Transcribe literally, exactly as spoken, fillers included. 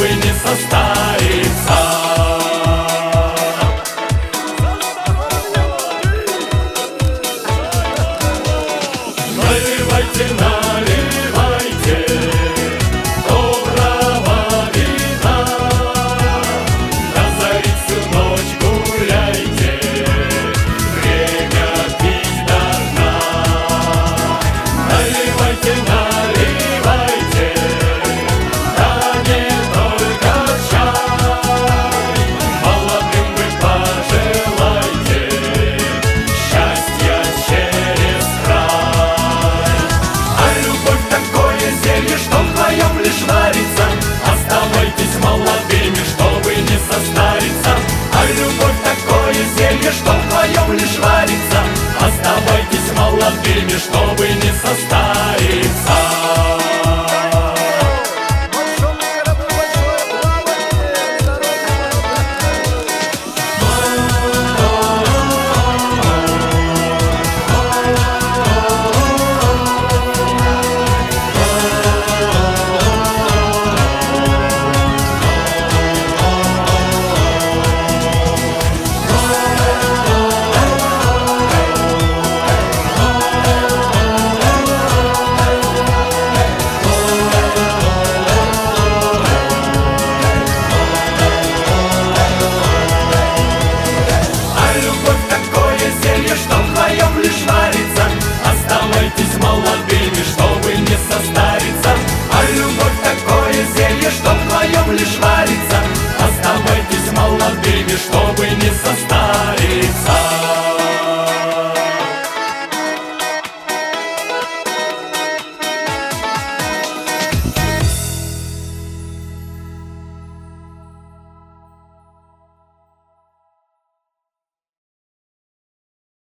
чтобы не состариться. Наливайте, наливайте доброго вина, на Зарицу ночь гуляйте, время пить до дна. Наливайте, наливайте, да не только чай, молодым вы пожелайте счастья через край. А любовь такое зелье, что вдвоем лишь варится, оставайтесь молодыми, чтобы не состариться. А любовь такое зелье, что вдвоем лишь варится, оставайтесь молодыми, чтобы не состариться. Оставайтесь молодыми, чтобы не состариться. А любовь такое зелье, что вдвоем лишь варится. Оставайтесь молодыми, чтобы не состариться.